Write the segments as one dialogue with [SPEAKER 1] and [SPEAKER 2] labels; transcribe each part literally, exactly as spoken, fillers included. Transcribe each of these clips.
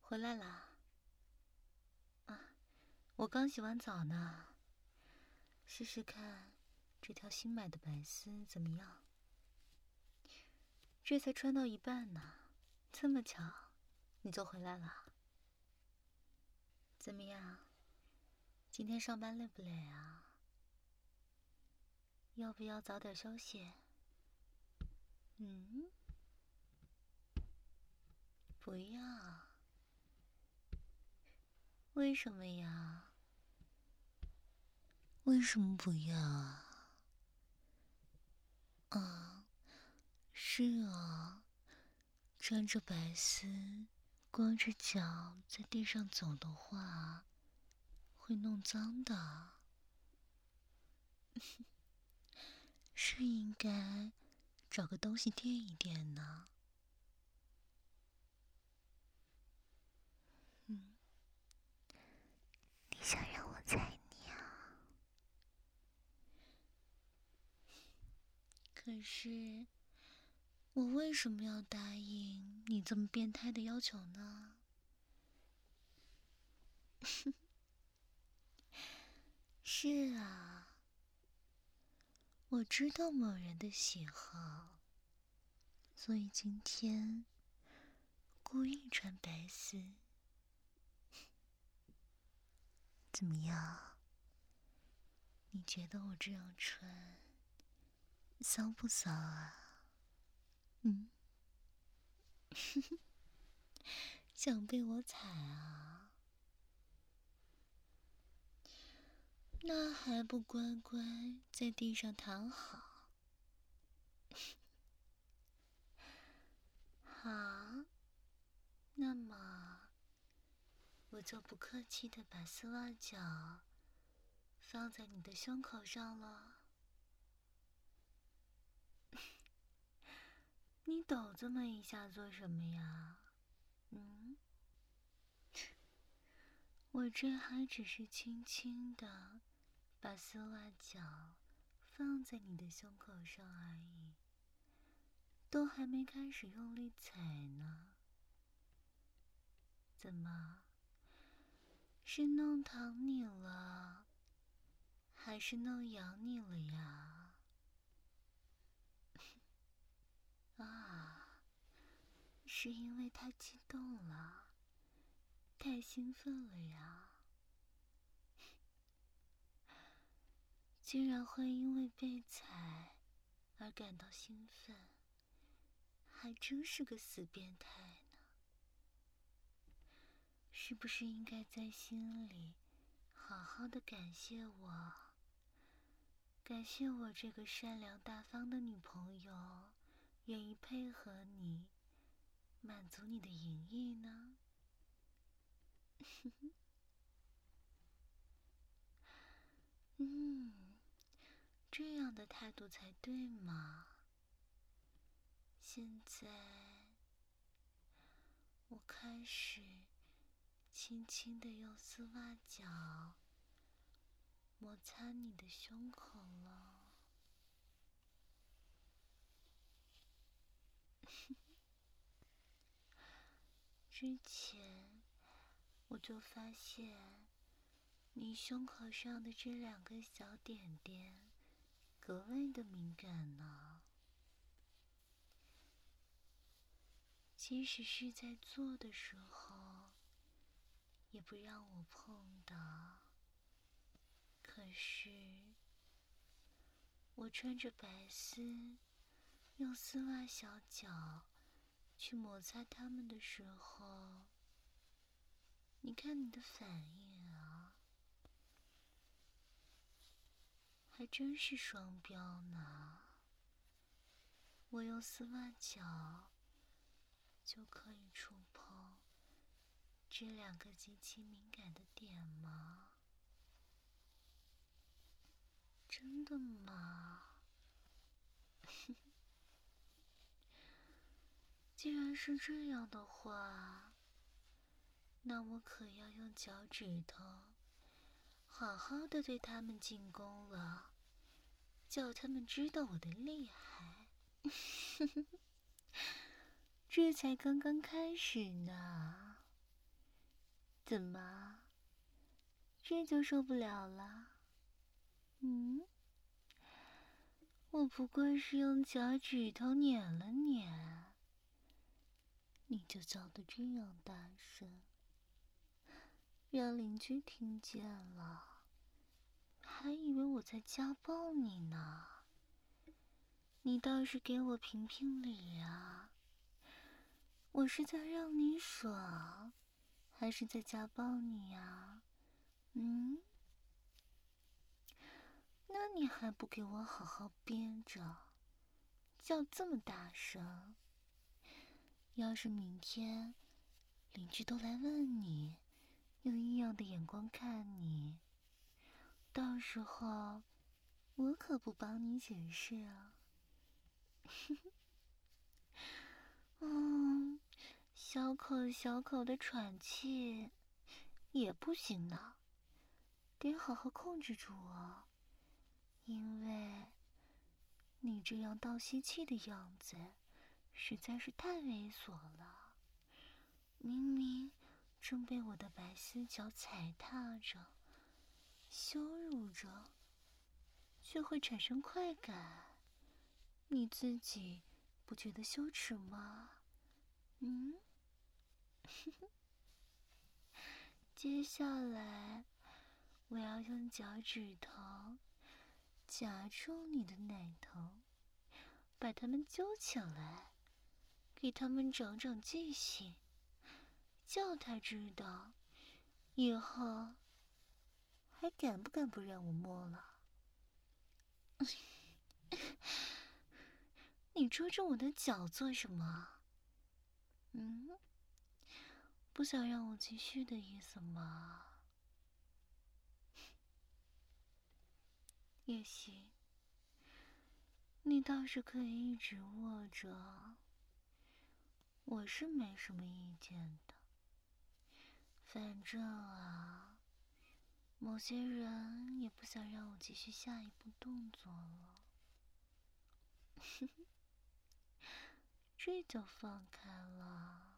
[SPEAKER 1] 回来啦。啊，我刚洗完澡呢。试试看，这条新买的白丝怎么样？这才穿到一半呢，这么巧，你就回来了。怎么样？今天上班累不累啊？要不要早点休息？嗯？不要。为什么呀？为什么不要啊？啊，是啊，穿着白丝，光着脚在地上走的话，会弄脏的。是应该找个东西垫一垫呢。嗯，你想让我踩你啊？可是，我为什么要答应你这么变态的要求呢？是啊，我知道某人的喜好，所以今天故意穿白丝。怎么样？你觉得我这样穿骚不骚啊？嗯？想被我踩啊？那还不乖乖在地上躺好？好，那么我就不客气的把丝袜脚放在你的胸口上了。你抖这么一下做什么呀？嗯？我这还只是轻轻的把丝袜脚放在你的胸口上而已，都还没开始用力踩呢。怎么？是弄疼你了，还是弄痒你了呀？啊，是因为太激动了，太兴奋了呀？居然会因为被踩而感到兴奋，还真是个死变态呢。是不是应该在心里好好的感谢我，感谢我这个善良大方的女朋友，愿意配合你，满足你的淫欲呢？嗯，这样的态度才对嘛。现在，我开始轻轻地用丝袜脚摩擦你的胸口了。之前我就发现你胸口上的这两个小点点格外的敏感呢，即使是在做的时候也不让我碰的。可是我穿着白丝，用丝袜小脚去摩擦它们的时候，你看你的反应啊，还真是双标呢。我用丝袜脚就可以触碰这两个极其敏感的点吗？真的吗？既然是这样的话，那我可要用脚趾头好好的对他们进攻了，叫他们知道我的厉害。这才刚刚开始呢。 怎么，这就受不了了？嗯？我不过是用脚趾头捻了捻，你就叫得这样大声，让邻居听见了，还以为我在家暴你呢。你倒是给我评评理啊！我是在让你爽，还是在家暴你呀？嗯？那你还不给我好好憋着，叫这么大声？要是明天邻居都来问你，用异样的眼光看你，到时候我可不帮你解释啊！嗯，小口小口的喘气也不行呢，得好好控制住哦，因为你这样倒吸气的样子实在是太猥琐了。明明正被我的白丝脚踩踏着、羞辱着，却会产生快感，你自己不觉得羞耻吗？嗯？接下来我要用脚趾头夹住你的奶头，把它们揪起来，给它们长长记性，叫它知道以后还敢不敢不让我摸了。你捉着我的脚做什么？嗯？不想让我继续的意思吗？也行，你倒是可以一直握着，我是没什么意见的。反正啊，某些人也不想让我继续下一步动作了。这就放开了，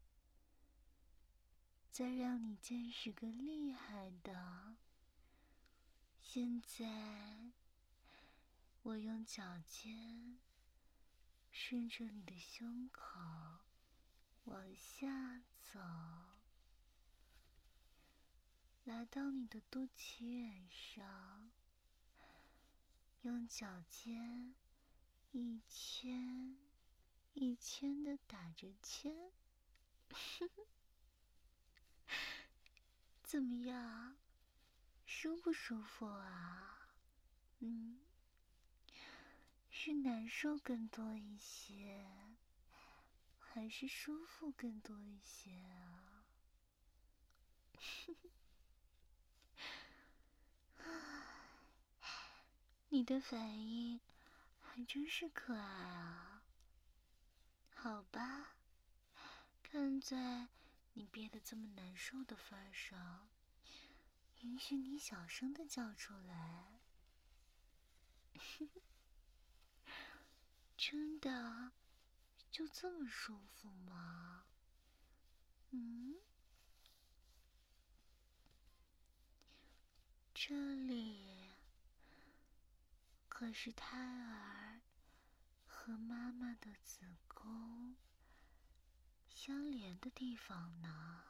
[SPEAKER 1] 再让你见识个厉害的。现在我用脚尖顺着你的胸口往下走，来到你的肚脐眼上，用脚尖一圈一圈的打着圈。怎么样，舒不舒服啊？嗯？是难受更多一些，还是舒服更多一些啊？你的反应还真是可爱啊。好吧，看在你憋得这么难受的份上，允许你小声的叫出来。真的就这么舒服吗？嗯？这里可是胎儿和妈妈的子宫相连的地方呢。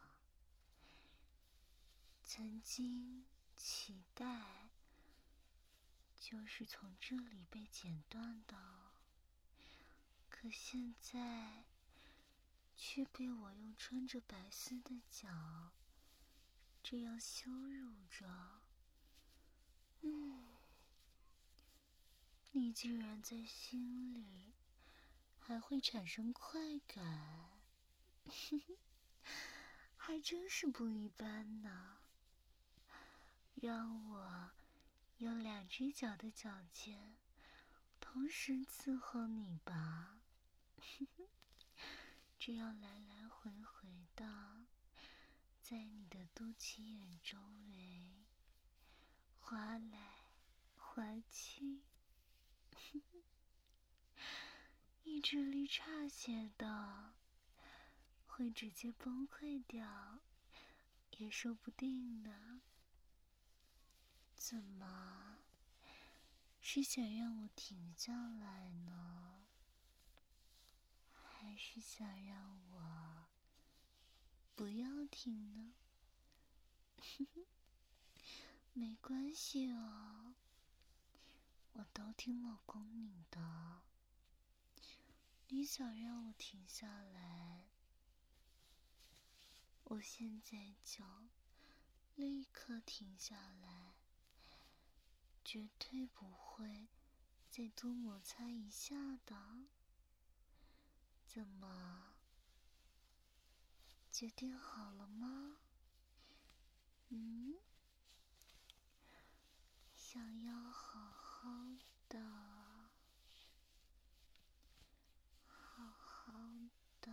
[SPEAKER 1] 曾经脐带就是从这里被剪断的，可现在却被我用穿着白丝的脚这样羞辱着。嗯，你居然在心里还会产生快感，还真是不一般呢。让我用两只脚的脚尖同时伺候你吧，这样来来回回的在你的肚脐眼周围划来划去，意志力差些的会直接崩溃掉， 也说不定呢。怎么，是想让我停下来呢，还是想让我不要停呢？没关系哦，我都听老公你的。你想让我停下来，我现在就立刻停下来，绝对不会再多摩擦一下的。怎么，决定好了吗？嗯？想要好好的，好好的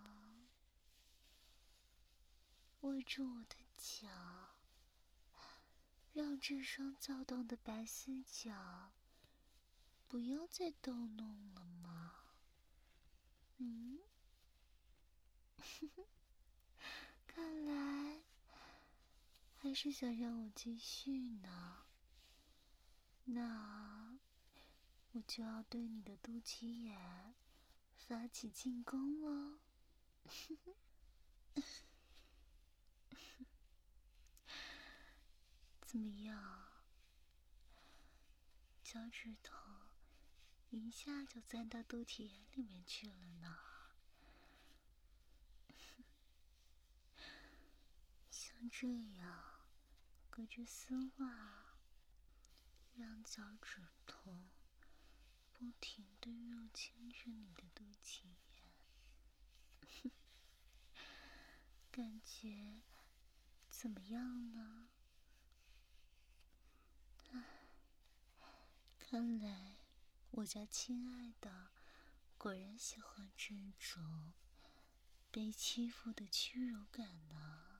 [SPEAKER 1] 握住我的脚，让这双躁动的白丝脚不要再逗弄了吗？嗯？看来还是想让我继续呢。那我就要对你的肚脐眼发起进攻了。怎么样？脚趾头一下就钻到肚脐眼里面去了呢。像这样隔着丝袜，让脚趾头不停地入侵着你的肚脐眼，感觉怎么样呢？看来我家亲爱的果然喜欢这种被欺负的屈辱感呢。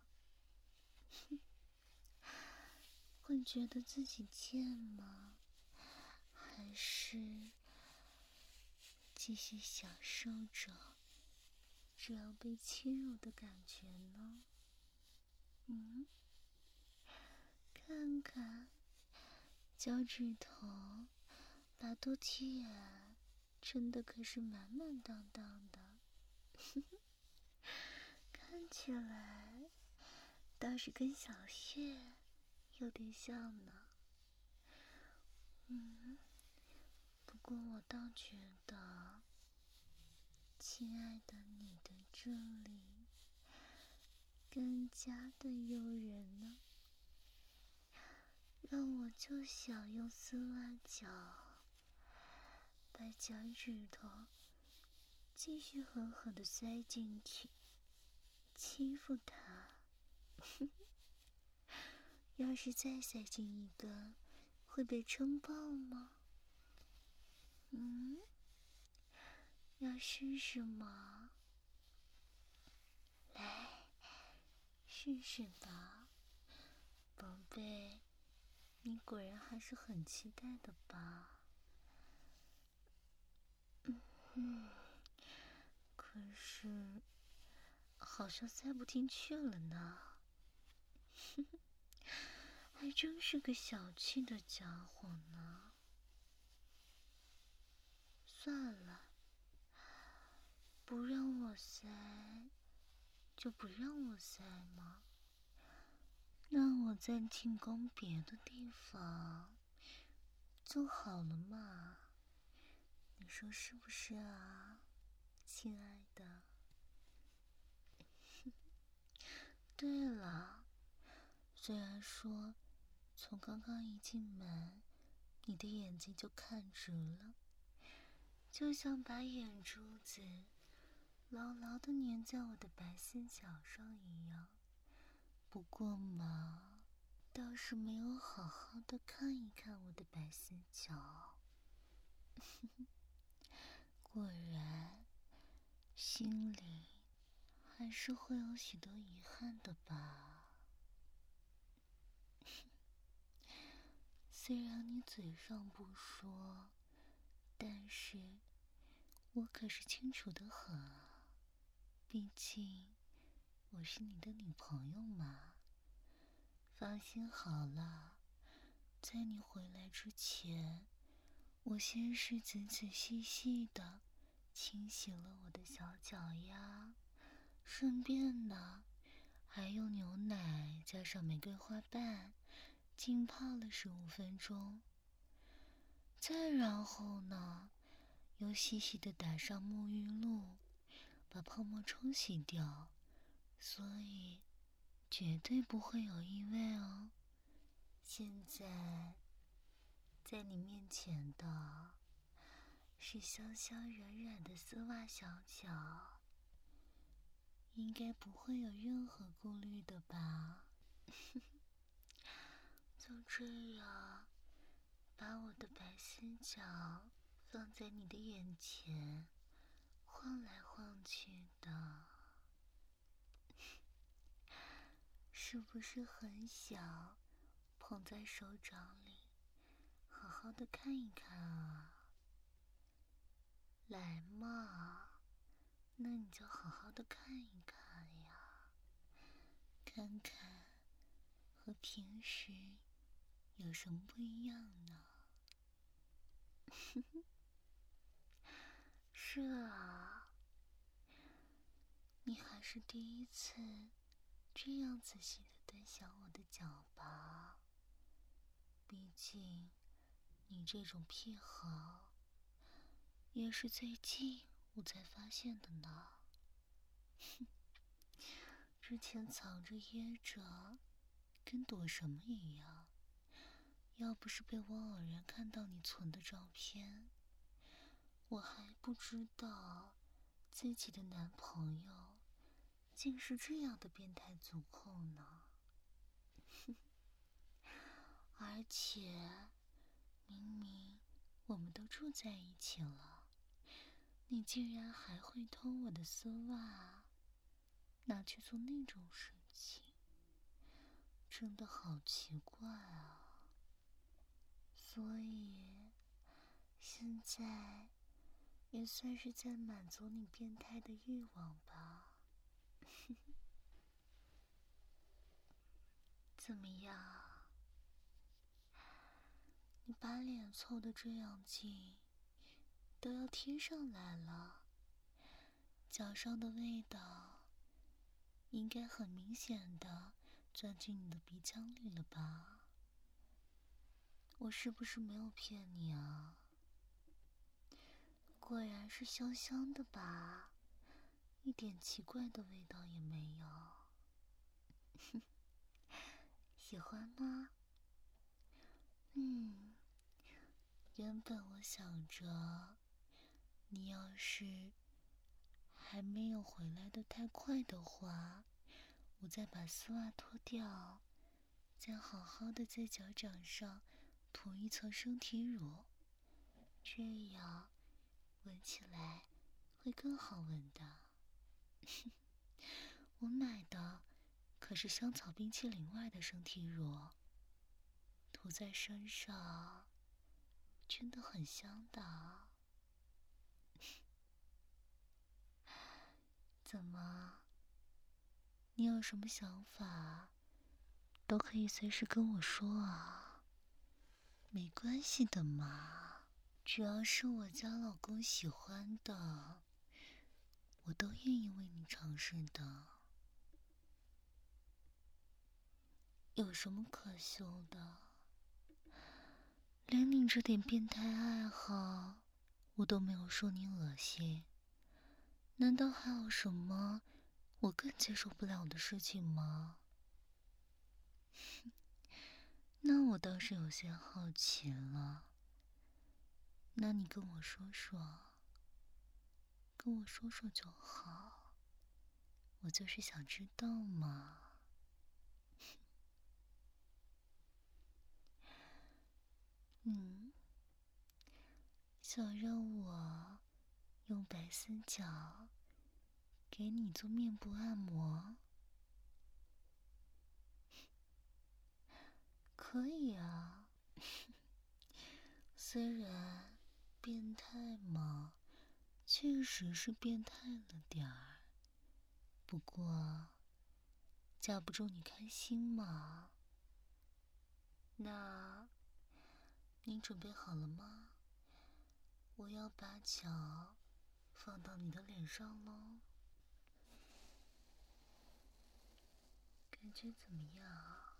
[SPEAKER 1] 会觉得自己贱吗？还是继续享受着这样被欺辱的感觉呢？嗯？看看脚趾头把肚脐眼撑得可是满满当当的，看起来倒是跟小穴有点像呢。嗯，不过我倒觉得，亲爱的，你的这里更加的诱人呢，让我就想用丝袜脚把脚趾头继续狠狠地塞进去，欺负他。要是再塞进一根，会被撑爆吗？嗯？要试试吗？来，试试吧，宝贝，你果然还是很期待的吧？嗯，可是好像塞不进去了呢。还真是个小气的家伙呢。算了，不让我塞，就不让我塞嘛。那我再进攻别的地方就好了嘛。你说是不是啊，亲爱的？对了，虽然说从刚刚一进门，你的眼睛就看直了，就像把眼珠子牢牢地粘在我的白丝脚上一样。不过嘛，倒是没有好好的看一看我的白丝脚。果然，心里还是会有许多遗憾的吧。虽然你嘴上不说，但是我可是清楚得很啊。毕竟我是你的女朋友嘛。 放心好了，在你回来之前，我先是仔仔细细的清洗了我的小脚丫，顺便呢，还用牛奶加上玫瑰花瓣浸泡了十五分钟。再然后呢，又细细的打上沐浴露，把泡沫冲洗掉，所以绝对不会有异味哦。现在在你面前的是香香软软的丝袜小脚，应该不会有任何顾虑的吧？就这样，把我的白丝脚放在你的眼前，晃来晃去的，是不是很想捧在手掌里，好好的看一看啊？来嘛，那你就好好的看一看呀，看看和平时有什么不一样呢？是啊，你还是第一次这样仔细的端详我的脚吧？毕竟，你这种癖好也是最近我才发现的呢。之前藏着掖着，跟躲什么一样。要不是被我偶然看到你存的照片，我还不知道自己的男朋友竟是这样的变态足控呢。而且，明明我们都住在一起了，你竟然还会偷我的丝袜，拿去做那种事情，真的好奇怪啊。所以，现在也算是在满足你变态的欲望吧。怎么样？你把脸凑得这样近，都要贴上来了，脚上的味道应该很明显的钻进你的鼻腔里了吧？我是不是没有骗你啊？果然是香香的吧，一点奇怪的味道也没有。喜欢吗？嗯，原本我想着，你要是还没有回来的太快的话，我再把丝袜脱掉，再好好的在脚掌上涂一层身体乳，这样闻起来会更好闻的。我买的可是香草冰淇淋味的身体乳，涂在身上真的很香的。怎么？你有什么想法，都可以随时跟我说啊，没关系的嘛，只要是我家老公喜欢的，我都愿意为你尝试的。有什么可羞的？连你这点变态爱好，我都没有说你恶心，难道还有什么我更接受不了的事情吗？那我倒是有些好奇了，那你跟我说说，跟我说说就好，我就是想知道嘛。嗯，想让我用白丝脚给你做面部按摩？可以啊。虽然变态嘛，确实是变态了点儿，不过架不住你开心嘛。 那你准备好了吗？我要把脚放到你的脸上喽，感觉怎么样啊？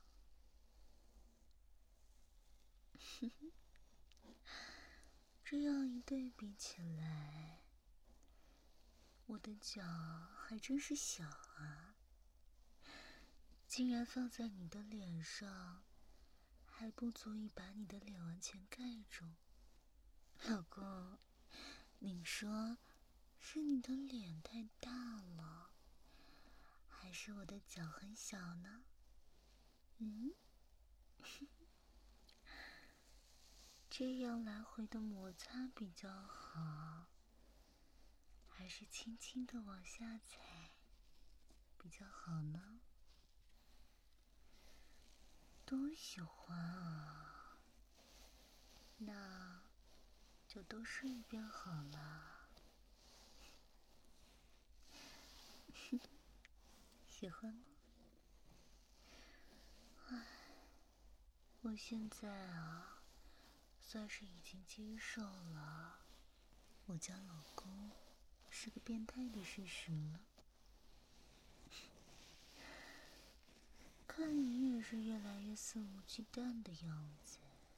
[SPEAKER 1] 这样一对比起来，我的脚还真是小啊，竟然放在你的脸上，还不足以把你的脸完全盖住。老公，你说是你的脸太大了，还是我的脚很小呢？嗯？这样来回的摩擦比较好，还是轻轻的往下踩比较好呢？都喜欢啊，那就都试一遍好了。喜欢吗？唉，我现在啊，算是已经接受了我家老公是个变态的事实了。看你也是越来越肆无忌惮的样子，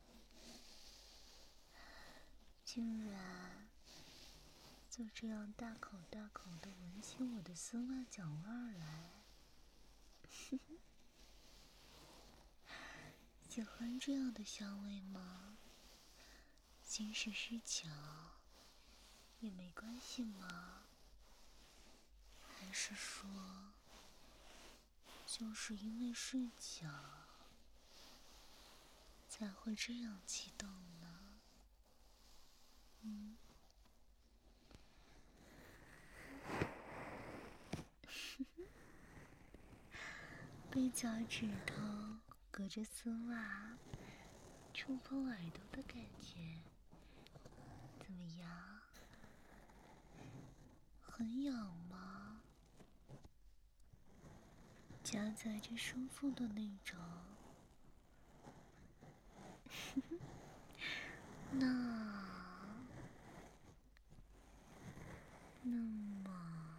[SPEAKER 1] 竟然就这样大口大口地闻起我的丝袜脚味儿来。喜欢这样的香味吗？即使是脚也没关系吗？还是说，就是因为是脚才会这样激动呢？嗯？被脚趾头隔着丝袜触碰耳朵的感觉怎么样？很痒吗？夹杂着舒服的那种。那那么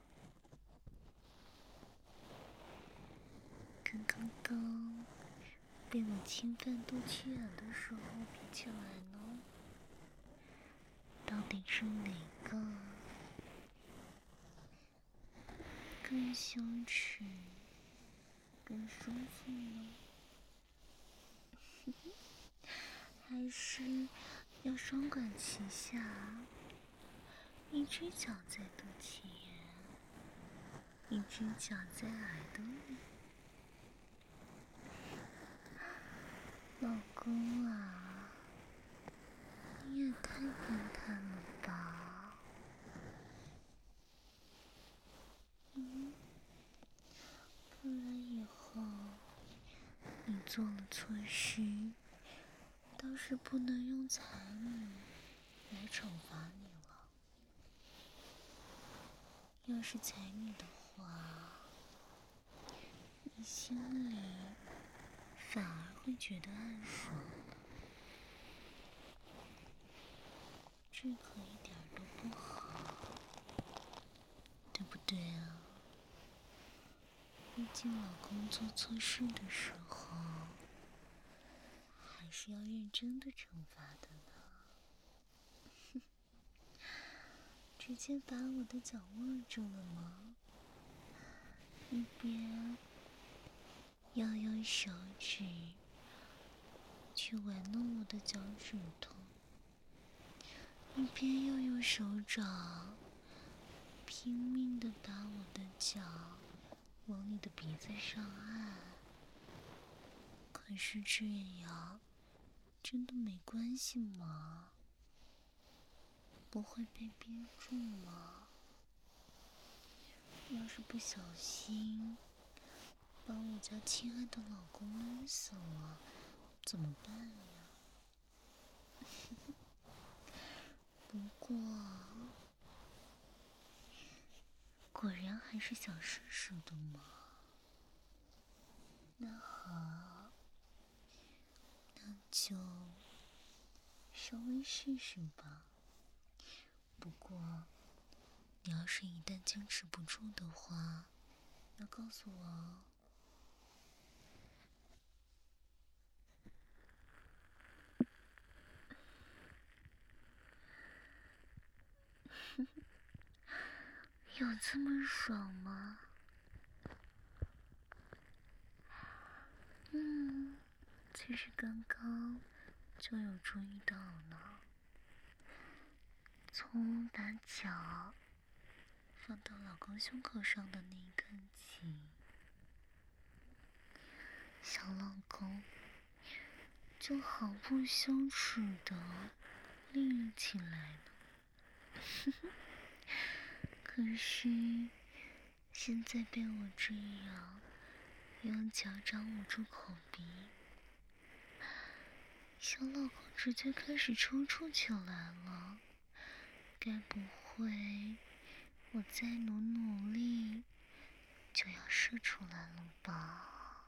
[SPEAKER 1] 跟刚刚被我侵犯肚脐眼的时候比起来呢，到底是哪个更羞耻、更舒服呢？还是要双管齐下，一只脚在肚脐眼，一只脚在耳朵里？老公啊，你也太变态了吧！嗯，不然以后你做了错事，倒是不能用彩女来惩罚你了。要是彩女的话，你心里反而会觉得暗爽了，这可一点都不好，对不对啊？毕竟老公做错事的时候，还是要认真的惩罚的呢。直接把我的脚握住了吗？一边要用手指去玩弄我的脚趾头，一边又用手掌拼命地把我的脚往你的鼻子上按。可是这样真的没关系吗？不会被憋住吗？要是不小心把我家亲爱的老公闷死了，怎么办呀？不过，果然还是想试试的嘛。那好， 就稍微试试吧。不过，你要是一旦坚持不住的话，要告诉我哦。有这么爽吗？嗯，其实刚刚就有注意到呢。从把脚放到老公胸口上的那一刻起，小老公就毫不羞耻的立了起来了。可是现在被我这样用脚掌捂住口鼻，小老公直接开始抽搐起来了。该不会我再努努力就要射出来了吧？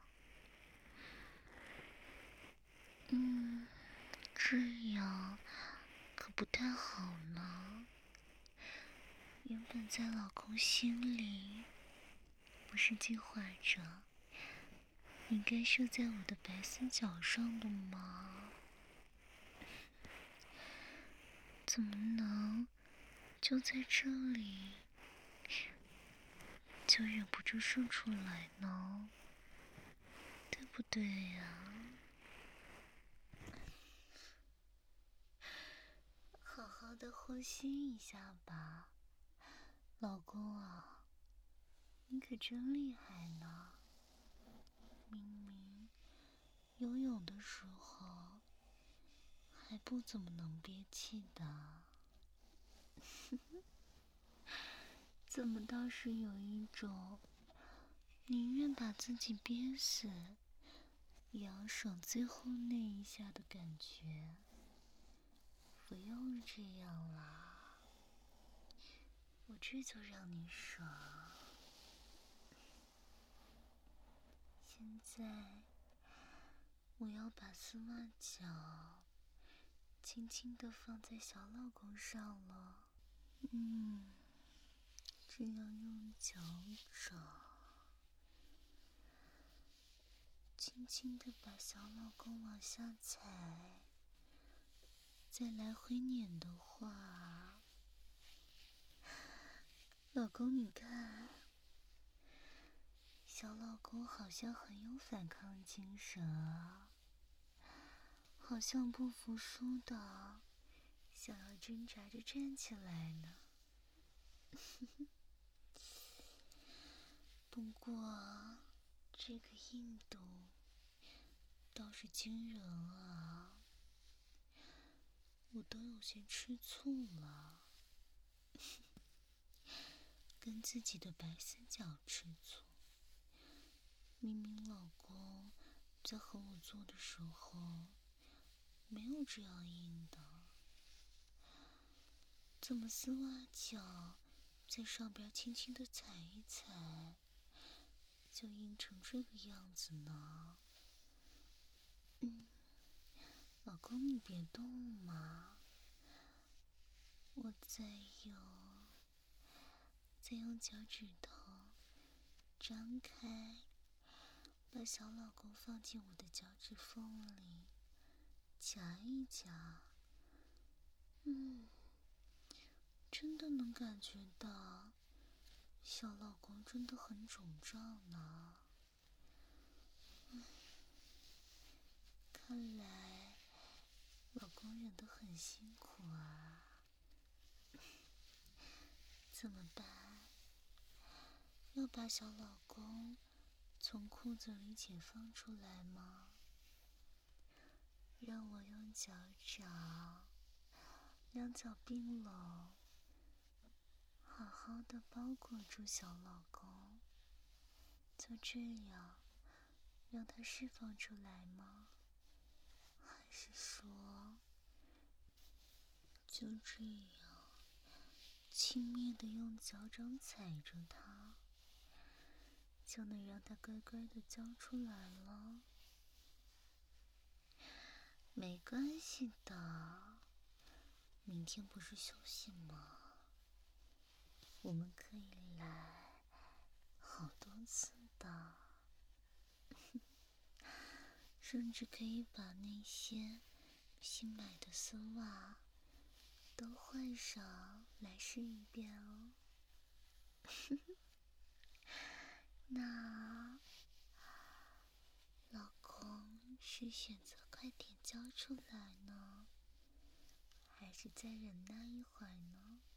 [SPEAKER 1] 嗯，这样可不太好呢。原本在老公心里，不是计划着应该射在我的白丝脚上的吗？怎么能就在这里就忍不住射出来呢？对不对呀？好好的呼吸一下吧，老公啊，你可真厉害呢！明明游泳的时候还不怎么能憋气的，怎么倒是有一种宁愿把自己憋死，也要省最后那一下的感觉？不用这样啦，我这就让你爽。现在我要把丝袜脚轻轻地放在小老公上了。嗯，这样用脚掌轻轻地把小老公往下踩，再来回碾的话，老公你看，小老公好像很有反抗精神啊，好像不服输的想要挣扎着站起来呢。不过这个硬度倒是惊人啊，我都有些吃醋了。跟自己的白丝脚吃醋，明明老公在和我做的时候没有这样硬的，怎么丝袜脚在上边轻轻的踩一踩，就硬成这个样子呢？嗯，老公你别动嘛，我再用再用脚趾头张开，把小老公放进我的脚趾缝里夹一夹。嗯，真的能感觉到小老公真的很肿胀呢。嗯，看来老公忍得很辛苦啊。怎么办？要把小老公从裤子里解放出来吗？让我用脚掌两脚并拢，好好的包裹住小老公，就这样让他释放出来吗？还是说就这样轻蔑的用脚掌踩着他，就能让他乖乖的交出来了？ 没关系的，明天不是休息吗？我们可以来好多次的，甚至可以把那些新买的丝袜都换上来试一遍哦。那老公是选择快点交出来呢，还是再忍耐一会儿呢？